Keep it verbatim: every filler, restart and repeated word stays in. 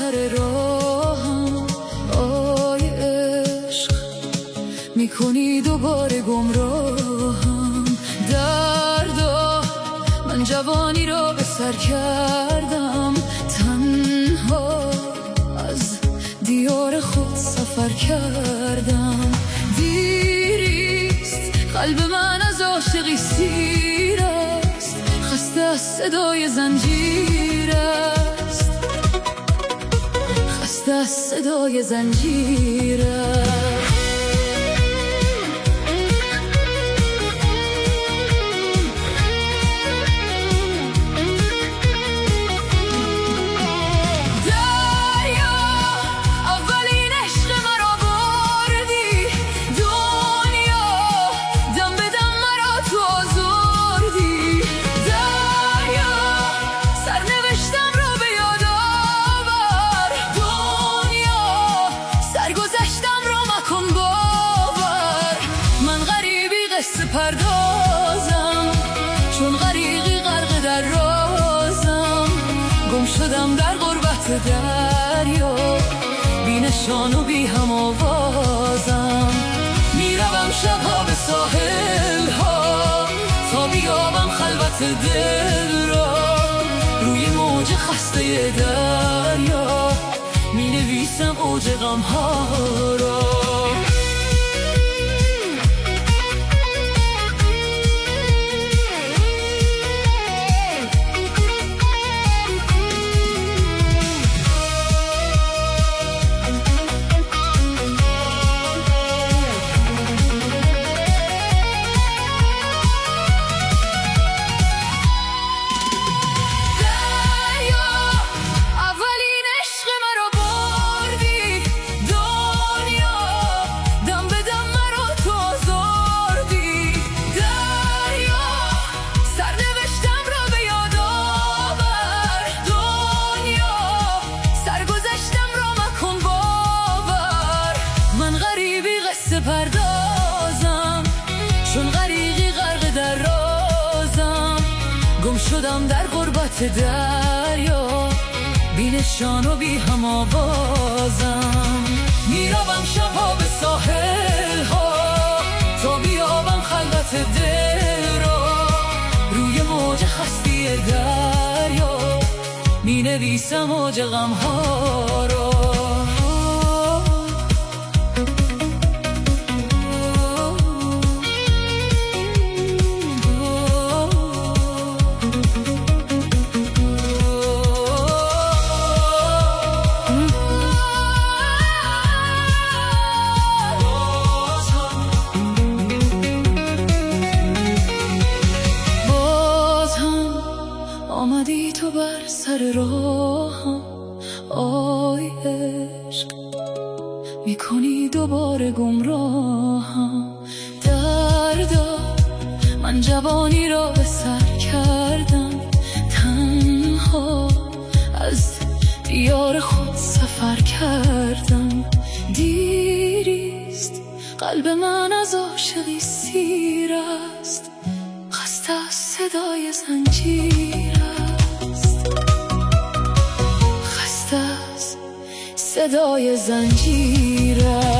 سر راهم، آی عشق میکنی دوباره گمراهم. دردا من جوانی را به سر کردم، تنها از دیار خود سفر کردم. دیریست قلب من از عاشقی سیر است، خسته از صدای زنجیر است، خسته از صدای زنجیر است. پردازم چون غریقی غرق در رازم، گم شدم در غربت دریا، بی نشان و بی هم آوازم. میروم شبها به ساحل ها تا بیابم خلوت دل را، روی موج خسته دریا می نویسم اوج غم ها را. پردازم چون غریقی غرق در رازم، گم شدم در غربت دریا، بی نشان و بی هم آوازم. میروم شبها به ساحل ها تا بیابم خلوت دل را، روی موج خستی دریا می نویسم اوج غم ها را. آمدی تو بر سر راهم، آی عشق میکنی دوباره گمراهم. دردا من جوانی را به سر کردم، تنها از دیار خود سفر کردم. دیریست قلب من از عاشقی سیر است، خسته از صدای زنجیر است، خسته از صدای زنجیر است.